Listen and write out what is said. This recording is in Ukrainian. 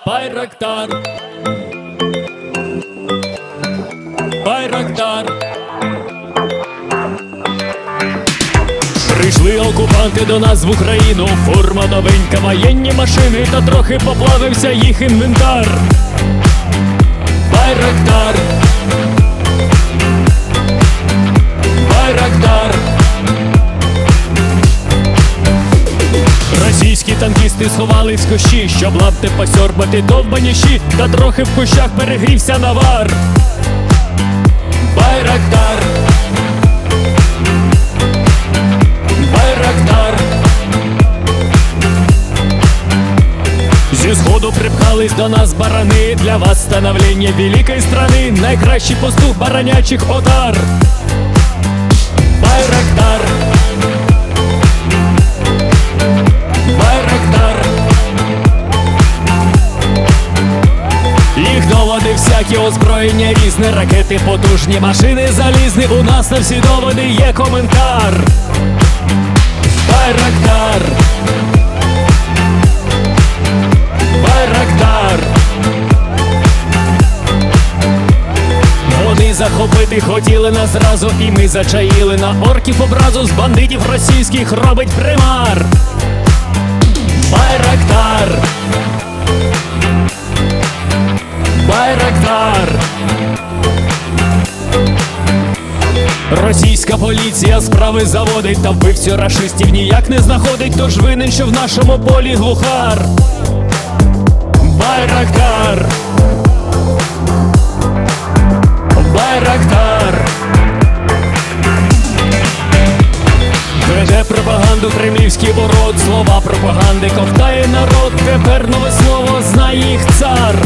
Байрактар, Байрактар. Прийшли окупанти до нас в Україну, форма новенька, воєнні машини, та трохи поплавився їх інвентар. Байрактар, Байрактар. Російські танкісти сховались в кущі, щоб лапти посьорбати довбані щі, та трохи в кущах перегрівся навар. Байрактар, Байрактар. Зі сходу припхались до нас барани, для вас становлення великої страни, найкращий пастух баранячих отар. Байрактар, Байрактар. Їх доводи всякі, озброєння різне, ракети потужні, машини залізні, у нас на всі доводи є коментар. Байрактар, Байрактар. Вони захопити хотіли нас зразу, і ми зачаїли на орків образу, з бандитів російських робить примар. Байрактар, Байрактар. Російська поліція справи заводить, та вбивцю рашистів ніяк не знаходить, тож винен, що в нашому полі глухар. Байрактар, Байрактар. Веде пропаганду кремлівський урод, слова пропаганди ковтає народ, тепер нове слово знає їх цар.